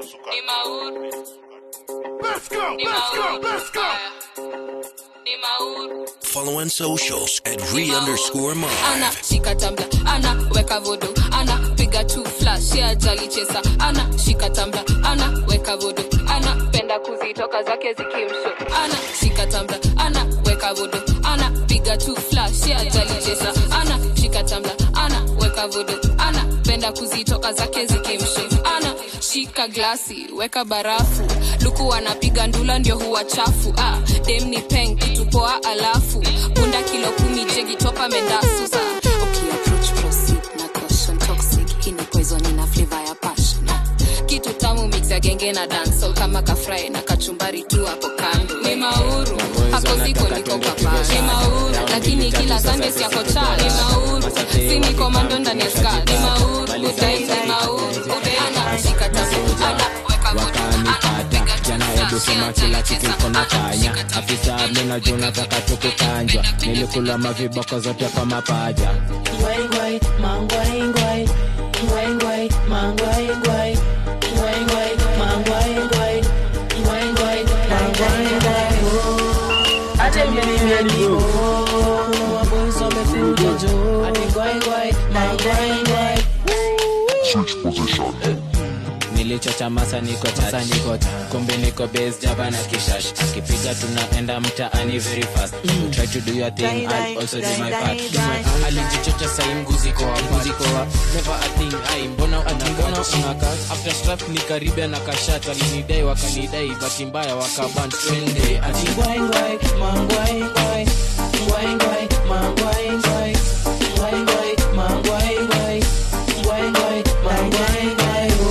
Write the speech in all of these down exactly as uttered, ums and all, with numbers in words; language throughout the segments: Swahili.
Ni mauru. Let's go, let's go, let's go. Ni mauru. Follow on socials at re underscore mom. Ana shika tambla, ana weka vodo, ana piga two flash, ya jali chesa. Ana shika tambla, ana weka vodo, ana penda kuzitoka zake zikimsho. Ana shika tambla, ana weka vodo, ana piga two flash, ya jali chesa. Ana shika tambla, ana weka vodo, ana penda kuzitoka zake zikimsho. Ana shika glasi, weka barafu, luku anapiga ndula ndio huwa chafu. Ah, dem ni peng kitu poa alafu bunda kilo kumi jegi topa mendasu sa. Okay, approach proceed na caution toxic hini poison ina flavor ya passion. Kitu tamu mix ya genge na dancehall kama kafry na kachumbari tu hapo kando. Ni mauru hapo ziko niko papa. Ni mauru lakini kila Sunday si yako cha. Ni mauru si ni commando ndani ya ska. Ni mauru udai ni mauru udeana shika tamu ana weka vodo ana piga jana edu sema kila kitu kona kanya. Afisa mina juna taka tukukanjwa. Nilikula maviboko zote kwa mapaja. Ngwai ngwai mangwai ngwai ngwai ngwai mangwai ngwai ngwai ngwai mangwai ngwai ngwai ngwai mangwai ngwai. Ate mimi mimi wabozo mefuja jo. Ate ngwai ngwai mangwai ngwai. Switch position. Nilichocha masa niko tata niko kumbe niko base jaba na kishash. Kipiga tunaenda mtaani very fast. You try to do your thing, I'll also do my part. Alijichocha sai mguzi kwa mguzi kwa never a thing. I mbona unangona unaka after strap ni karibia na kashata linidai wakanidai bahati mbaya wakaban twende ati ngwai ngwai mangwai ngwai ngwai ngwai mangwai ngwai ngwai ngwai mangwai ngwai ngwai ngwai mangwai ngwai.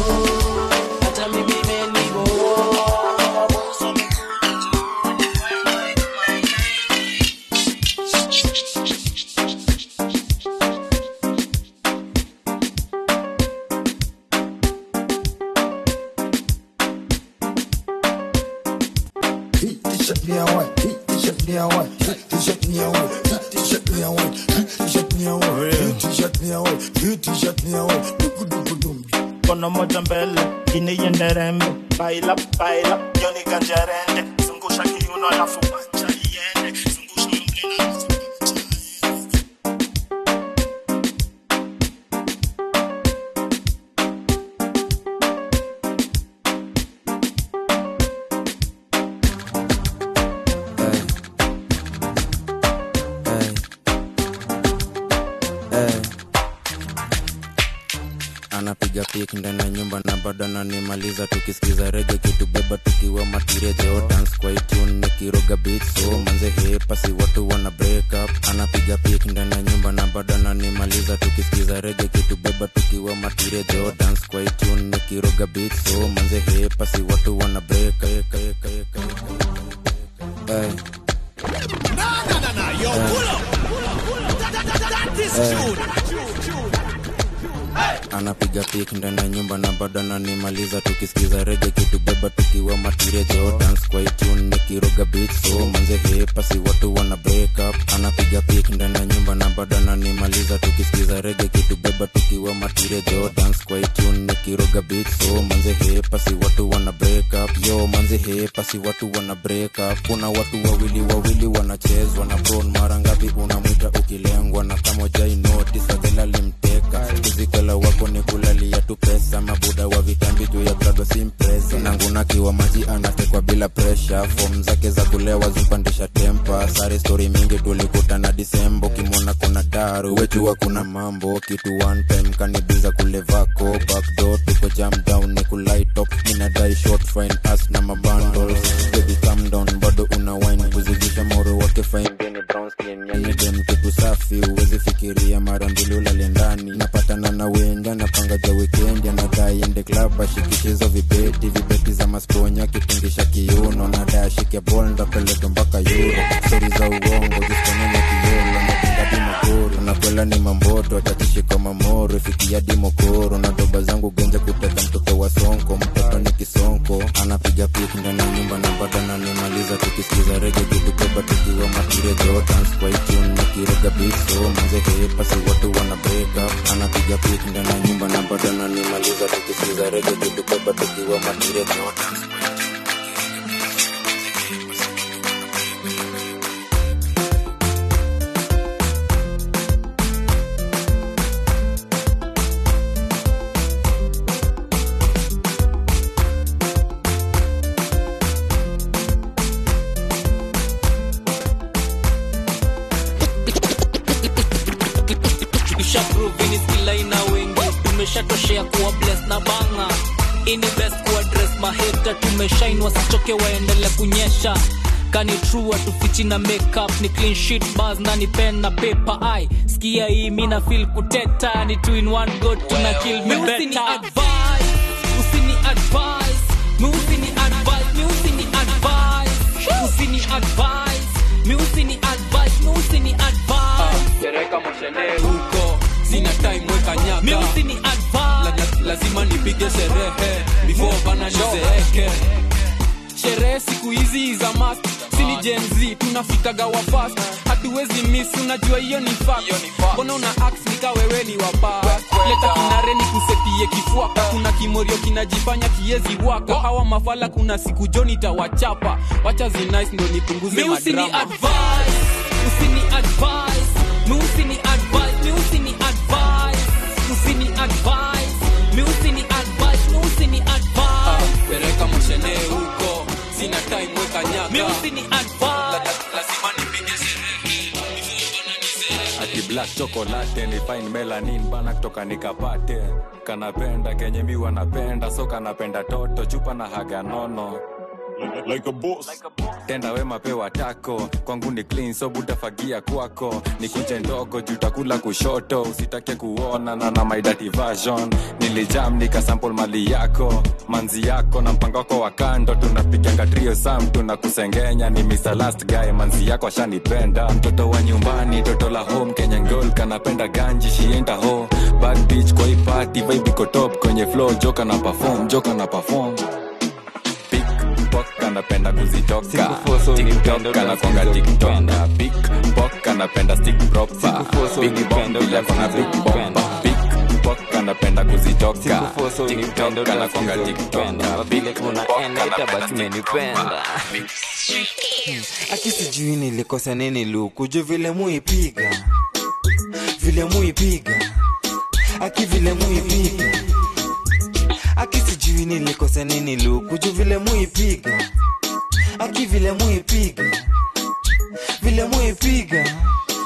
Kono moja mbele, kini yende rembe. Baila, baila, yoni ganjarende. Zungusha kiuno alafu wacha iende. Zungusha mblina alafu anapiga pick ndani ya nyumba na bado ananimaliza tukisikiza reggae kitu beba tukiwa matireje o dance kwa tune nikiroga beat so manze hepa si watu wana break up. Anapiga pick ndani ya nyumba na bado ananimaliza tukisikiza reggae kitu beba tukiwa matireje o dance kwa tune nikiroga beat so manze hepa si watu wana break up. Hey. No no no no yo pull up pull up pull up that is true. Anapiga pick ndani ya nyumba na bado ananimaliza tukisikiza reggae kitu beba tukiwa matireje o dance kwa tune nikiroga beat so manze hepa si watu wana break up. Anapiga pick ndani ya nyumba na bado ananimaliza tukisikiza reggae kitu beba tukiwa matireje o dance kwa tune nikiroga beat so manze hepa si watu wana break up. Yo manze hepa si watu wana break up. Kuna watu wawili wawili wanachezwa na bron mara ngapi unamwita ukilengwa na kama jai notice adela limteka kuzikala wako ni kulalia tu pesa mabuda wa vitambi tu ya brado simpresa nanguna kiwa maji anatekwa bila pressure form zake za kulewa zipandisha tempa sare story mingi tulikuta na December kimona kuna daru wetu wa kuna mambo kitu one time kanibiza kule vako backdoor tuko jam down ni kulight up nina die short fine ass na mabundles baby calm down bado una wine kuzidisha moro wake fine ni brown skin yani dem kitu safi uwezi fikiria mara mbili ulale ndani napatana na wenda napanga ja weekend anadai ende club ashikishizo vibeti vibeti za masponya kitingisha kiuno na dai ashike ball ndapeleka mpaka euro story za uongo jistone na kiolo na pinga dimokoro na kwela ni mamboto atatishika mamoro fikia dimokoro na doba zangu genja kuteta mtoto wa sonko mtoto ni kisonko anapiga pick ndani ya nyumba na bado ananimaliza tukisikiza reggae kitu beba tukiwa matireje o dance kwa tune nikiroga beat so manze hepa si watu wana break up. Anapiga pick ndani ya nyumba na bado ananimaliza tukisikiza reggae tukibeba tukiwa matire no dance. Tumeshatoshea kuwa blessed na banga. Ini best kuwa dress maheta. Tumeshine wasichoke waendele kunyesha. Kani true atufichi na makeup. Ni clean sheet bars na ni pen na paper. Ay, skia hii mina feel kuteta. Ni two in one go tuna kill me better. Usini advice, usini advice. Mi usini advice, mi usini advice. Usini advice, mi usini advice, mi usini advice. Sereka mshene huko. Sina time weka nyaka. Mi usini advice. La, la, lazima nipige sherehe before bana nizeeke. Sherehe siku hizi za must. Sini Gen Z tunafikaga wa fast. Hatuwezi miss unajua hiyo ni fact. Mbona una act nika wewe ni wapa. Leta kinare ni kusetie kifuaka. Kuna kimorio kinajifanya kiezi waka. Hawa mafala kuna siku joni tawachapa. Wacha zi nice ndo nipunguze madrama. Mi usini advice, usini advice. Mi usini advice, mi usini advice. Usini advice, mi usini advice, mi usini advice. Pereka mshene huko, sina time weka nyaka. Mi usini advice. Lazima nipige sherehe ati black chocolate ni fine melanin bana kutoka nikapate. Kanapenda kenye mi wanapenda so kanapenda toto chupa na haga nono. Like, like a boss. Tenda wema pewa tako. Kwangu ni clean so butafagia kwako. Ni kunje ndogo jutakula kushoto. Usitake kuona na na my dirty version. Nilijam nika sample mali yako. Manzi yako na mpango wako wa kando. Tunapiganga trio sam tunakusengenya. Ni mister Last Guy manzi yako ashanipenda. Mtoto wa nyumbani toto la home Kenyan girl kanapenda ganji she ain't a hoe. Bad bitch kwa hii party vibe iko top. Kwenye flow joka na perform joka na perform. Kanapenda kuzitoka TikTok kanakonga TikToka Big Pok kanapenda stick proper Big Bomb bila kona Big Bomba Big Pok kanapenda kuzitoka TikTok kanakonga TikToka Big Pok kanapenda stick proper. Aki sijui nilikosa nini luku juu vile muipiga vile muipiga Aki vile muipiga Aki sijui nilikosa nini luku juu vile muipiga Aki vile muipiga vile muipiga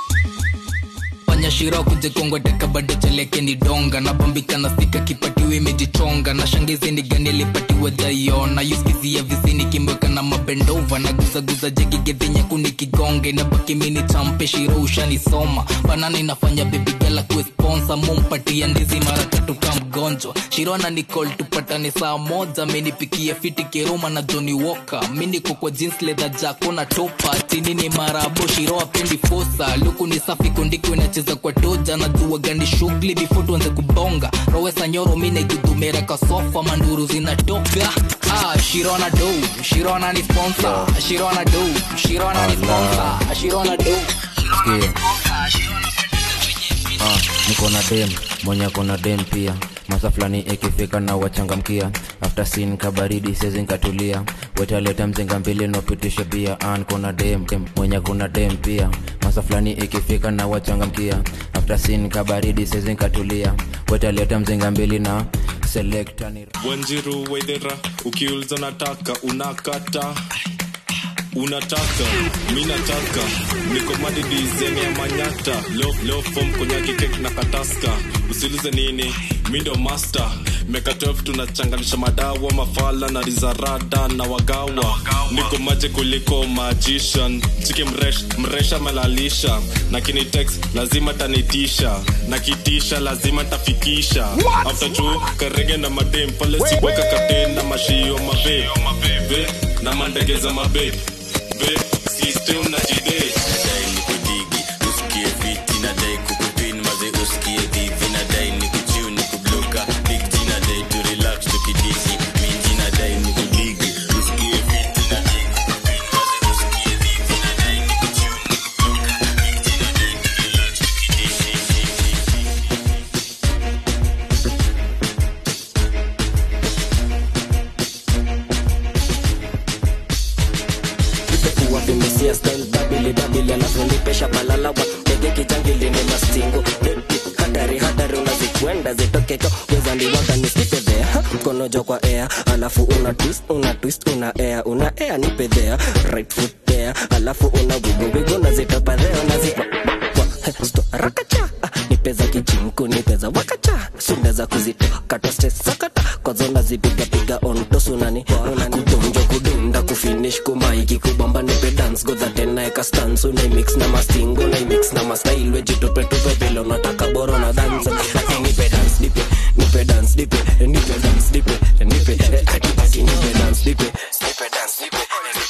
Fanya shira kuje kongo deka bado chaleke ni donga. Na bambika na stika kipatiwe imejichonga. Na shangizi ni gani lipatiwe jaiona. Yuskizi ya visini kimweka na mabendova. Na guza guza jegi gedhinya kuni kigonge. Na baki mini champe shira ushani soma. Banana inafanya baby gala kwe sponsor. Mumpati ya ndizi mara tatu kama mgonjwa. Shirona ni call tupatane saa moja. Mini pikia fiti keroma na Johnny Walker. Mini kukwa jeans leather jako na topa. Tini ni marabo shiro apendi fosa. Luku ni safi kundiko inacheza kwa toja. Na duwa gani shugli before tuanze kubonga. Rowesa nyoro mine gudumera ka sofa. Manduru zinatoka. Ah, Shirona do, Shirona ni sponsor. Shirona do, Shirona ni sponsor. Shirona do, Shirona ni sponsor. Ah, niko na dem, mwenye kona dem pia. Masa flani ikifika na wachangamkia. After scene kabaridi sezi nkatulia. Weta leta mzinga mbili no pitishe bia. An kona dem, dem mwenye kuna dem pia. Masa flani ikifika na wachangamkia. After scene kabaridi sezi nkatulia. Weta leta mzinga mbili na selecta ni Wanjiru wedera, ukiulza nataka, unakata unataka, minataka. Niko madidi zeni ya manyata. Love, love form konyaki cake na kataska. Usilize nini, mindo master. Meka twelve tunachanganisha madawa. Mafala na rizarada na wagawa. Niko maje kuliko magician. Chiki mresh, mresha malalisha. Na kini text, lazima tanitisha. Na kitisha, lazima tafikisha. After two, karege na madem. Pale siweka kapten na mashio mabe. Ve, na mandegeza mabe. Ve, system na jide. Nadai ni kudigi, usikie fiti. Nadai kukupin, maze usikie divi. Nadai ni kuchiu, ni kubloka. Big G nadai to relax, tukidizi. Minji nadai ni kudigi, usikie fiti. Nadai kukupin, maze usikie divi. Nadai ni kuchiu, ni kubloka. Big G nadai to dabili dabili alafu nipesha balala wa nige kijangili ni mastingo hatari hatari unazikwenda zitokeko weza ndiwaka nisipe there mkono jo kwa air alafu una twist una twist una air una air nipe there right foot there alafu una wigo wigo na zitopa there unazipa sto rakacha nipeza kijinku nipeza wakacha sunda za kuzitoka to stress sakata kwa zona zipiga piga on to sunani kudonjo kudunda kufinish kumaiki kubamba nipe dance go that ten eka stance una mix na mastingo na mix na mastyle wejitope tope vile unataka bora na dance nipe dance nipe nipe dance nipe nipe dance nipe nipe ati nipe dance nipe nipe dance nipe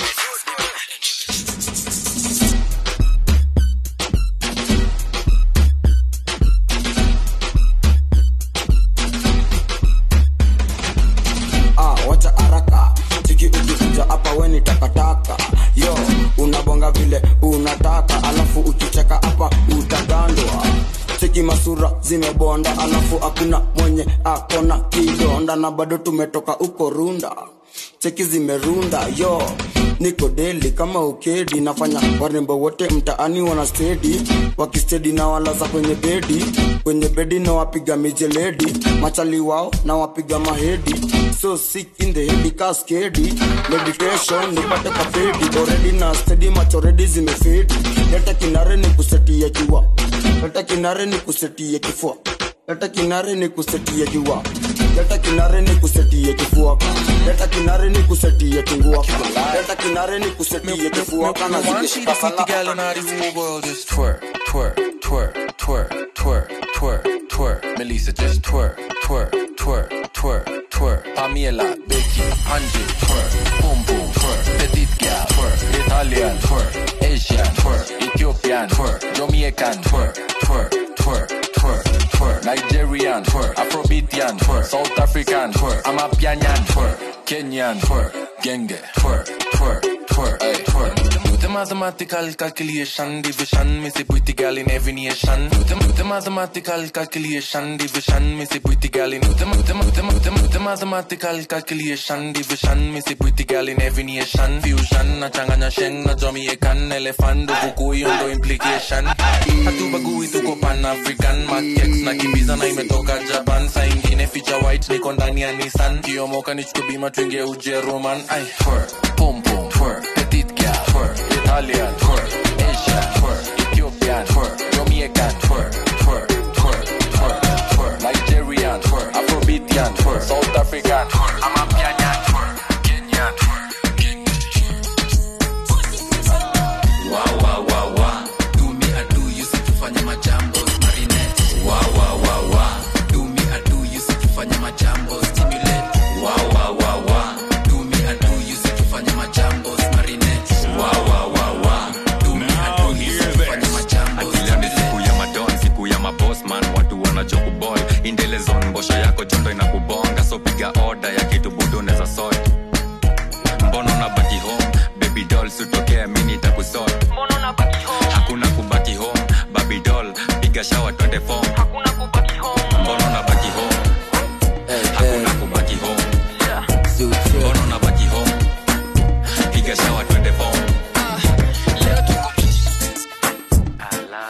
weni takataka yo unabonga vile unataka alafu ukicheka hapa utagandwa cheki masura zimebonda alafu hakuna mwenye akona kidonda na bado tumetoka uko runda cheki zimerunda yo niko deli kama ukedi nafanya warembo wote mtaani wana steady wakistedi na walaza kwenye bedi kwenye bedi na wapiga mijeledi machali wao na wapiga mahedi so sick in the head cascade meditation nipate kafedi already na steady macho ready zimefedi leta kinare ni kusetia kiwa leta kinare ni kusetia kifua leta kinare ni kusetia kiwa leta kinare ni kusetia kifua leta kinare ni kusetia kingua leta kinare ni kusetia kifua kana zikishika sala girl in the whole world just twerk twerk twerk twerk twerk twerk twerk Melissa just twerk twerk twerk twerk twerk Pamela Becky Angie twerk boom boom twerk petite girl twerk Italian twerk Asian twerk Ethiopian twerk Jamaican twerk twerk twerk twerk twerk Nigerian twerk Afrobeatian twerk South African twerk Amapianyan twerk Kenyan twerk Genge twerk twerk twerk ay twerk do the mathematical calculation division me say pretty girl in every nation do the, the mathematical calculation division me say pretty girl in the, the, the, the, the mathematical calculation division me say pretty girl in every nation fusion na changanya sheng na Jamaican elephant do bukuyo ndo implication hatubagui tuko pan African makex na kimbiza na imetoka Japan sa ingine feature white niko ndani ya Nissan kiyomoka nichukubima twinge uje Roman ay twerk pom pom twerk petite girl twerk Italian twerk Asian twerk Ethiopian twerk Jamaican twerk twerk twerk twerk twerk Nigerian twerk Afrobeatian twerk South African twerk Amapianyan twerk Kenyan twerk wow wow wow wow do me I do you see tufanye majambo marinette wow wow wow wow do me I do you see tufanye majambo stimulate wow wow wow wow do me I do you see tufanye majambo marinette wow wow wow wow do me I do you see tufanye majambo akilani siku ya madon siku ya maboss man watu wanajoku boy indele zone mbosha yako jondo inakubonga so piga order ya kitu budo neza sort mbono na baki home baby doll sutokea mimi nitakusort mbono na baki home hakuna kubaki home baby doll piga shower twende form hakuna kubaki home mbono na baki home hakuna kubaki home mbono na baki home piga shower twende form leo tuko ala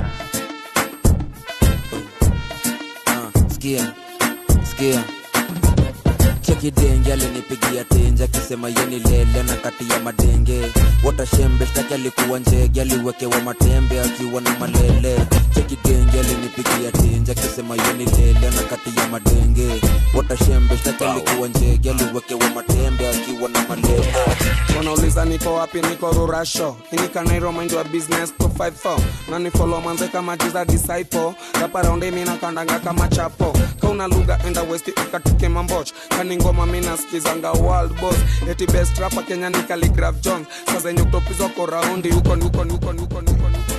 Skia, skia Cheki denge alinipigia tenja kisema yeni lele na kati ya madenge Wata shembe shtaki alikuwa njege aliwekewa matembe akiwa na malele Cheki denge alinipigia tenja kisema yeni lele na kati ya madenge Wata shembe shtaki alikuwa njege aliwekewa matembe akiwa na malele Wanauliza niko wapi niko rurasho Inika nairo mind wa business two five four Na ni follow manze kama jiza disciple Rapa rounde mina kandanga kama chapo Kauna lugha enda westi ikatuke mamboch Kani ngoma mina skizanga world boss Eti best rapper Kenya ni Calligraph Jones Sasa yenye kutopizwa kwa raundi Uko ni uko ni uko ni uko ni uko ni uko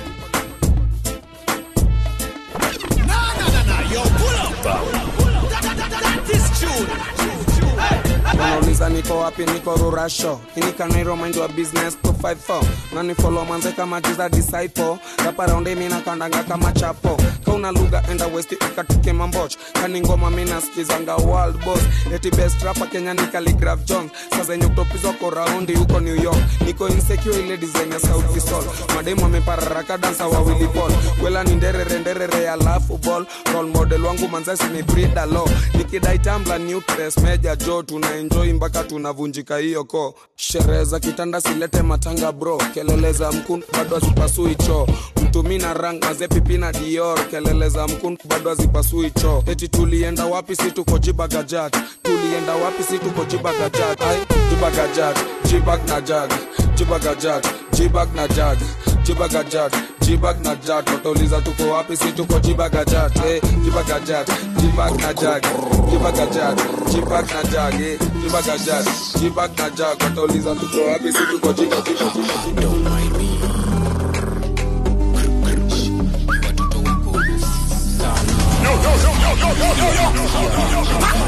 Na na na na yo pull up That is true Wanauliza niko wapi niko rurasho inika nairo mind wa business two five four na ni follow manze kama jiza disciple rapa round mimi na kandanga kama chapo kauna lugha enda west ikatike mamboch kani ngoma mimi nasikizanga world boss eti best rapper Kenya ni Calligraph Jones sasa yenye kutopizo kwa round huko New York niko insecure ile design ya South Soul mademo amepararaka dansa wa Willy Paul wela ni nderere nderere ya laugh ball role model wangu manzasi ni Frida Lo nikidai tambla nucleus major Joe tuna enjoy mpaka tunavunjika hiyo ko sherehe za kitanda silete matanga bro kelele za mkundu bado hazipasui choo mtumi na rang maze pipi na Dior kelele za mkundu bado hazipasui choo eti tulienda wapi si tuko Jibagajat tulienda wapi si tuko Jibagajat ai Jibagajat Jibag na jag Jibagajat Jibag na jag Jibagajat Jibag na jag watauliza tuko wapi si tuko Jibagajat eh Jibagajat Jibag na jag Jibagajat Jibag na jag eh Jibagajat Jibag na jag watauliza tuko wapi si tuko Jibagajat don't mind me yo yo yo yo yo yo yo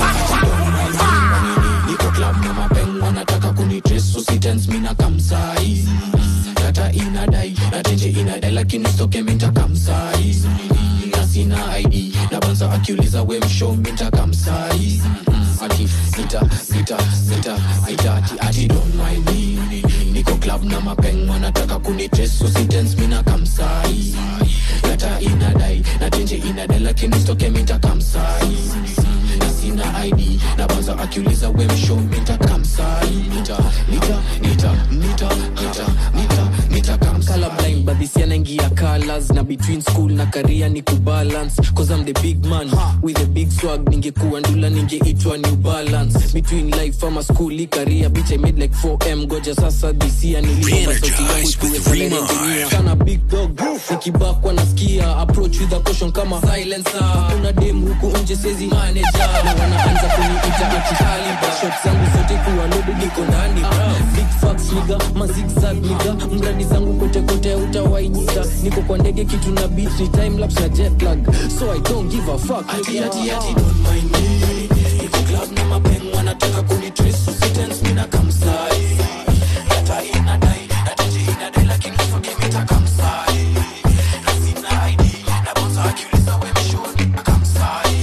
niko club na mapengo wanataka kunitresu si tense mina kamsai data inadai na tenje inadai lakini stoke minta kamsai na sina I D na banza akiuliza we mshow minta kamsai ati sita sita sita aitati ati don't mind me niko club na mapengo wanataka kunitresu si tense mina kamsai data inadai na tenje inadai lakini stoke minta kamsai na sina I D na banza akiuliza we mshow minta kamsai nita nita nita nita nita nita nita kamsai color blind but this yana ngia colors na between school na career ni kubalance cause I'm the big man with a big swag ningekuwa ndula ningeitwa New Balance between life ama school career bitch I made like four M goja sasa this year niliomba sauti yangu ikuwe engineer sana big dog nikibakwa nasikia approach with a caution kama silencer una dem huku nje sezi manager na wanaanza kuniita akihaliba shots zangu zote kuwa loaded niko ndani big facts nigga ma zigzag nigga mradi zangu kote kote utawainita niko kwa ndege kitu na beat ni time lapse na jet lag so I don't give a fuck ati ati ati don't mind me niko club na mapengo wanataka kunitrace sentence mina kamsai data inadai data inadai lakini fuck me takamsai na sina I D na bonza akiuliza we mshoni akamsai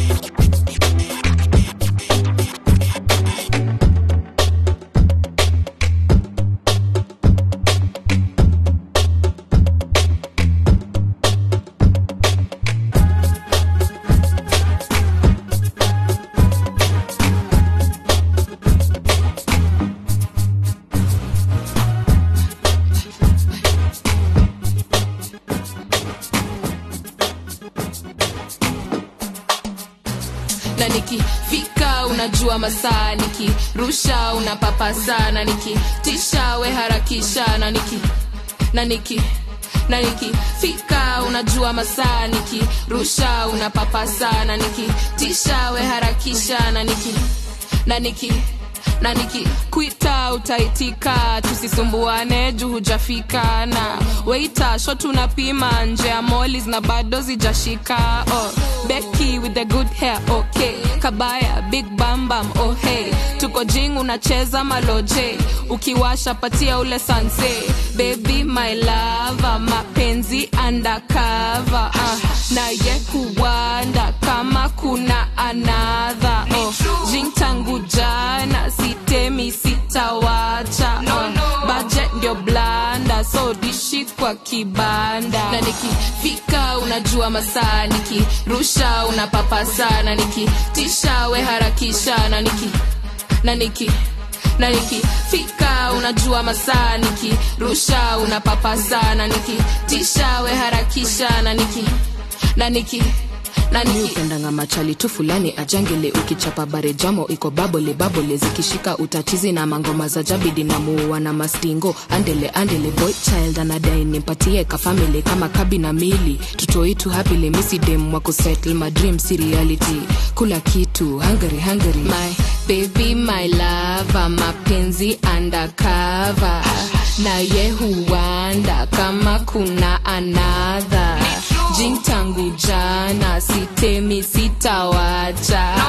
na nikifika unajua masaa nikirusha unapapa sana nikitisha we harakisha na niki na niki na nikifika unajua masaa nikirusha unapapa sana nikitisha we harakisha na niki na niki na nikikuita utaitika tusisumbuane juu hujafika na waiter shot unapima nje ya mollies na bado zijashika oh Becky with the good hair okay Kabaya big bam bam oh hey tuko jing unacheza maloje ukiwasha patia ule sanse baby my lover mapenzi undercover uh, na ye kuwanda kama kuna another oh jing tangu jana sitemi sitawacha uh, budget ndio blanda so dishi kwa kibanda na nikifika unajua masaa nikirusha unapapa sana nikitisha we harakisha na niki na niki na nikifika unajua masaa nikirusha unapapa sana nikitisha we harakisha na niki na niki nani upendanga machali tu fulani ajangele ukichapa bare jamo iko babole babole zikishika utatizi na mangoma za jabidi na muwa na mastingo andele andele boy child anadai nimpatie ka family kama kabi na mili tutoitu happily misi dem wako settle my dreams reality kula kitu hungry hungry my baby my lover mapenzi undercover na ye huwanda kama kuna another jing tangu jana sitemi sitawacha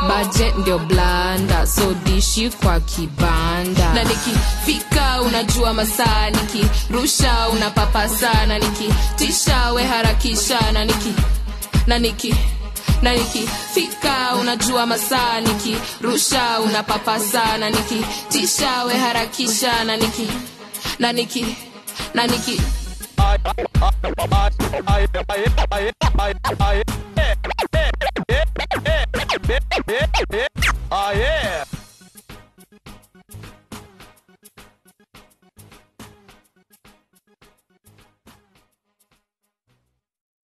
budget ndio blanda, so dishi kwa kibanda. Na nikifika unajua masaa, nikirusha unapapa sana, nikitisha we harakisha. Na niki na niki na nikifika unajua masaa, nikirusha unapapa sana, nikitisha we harakisha. Na niki na niki na niki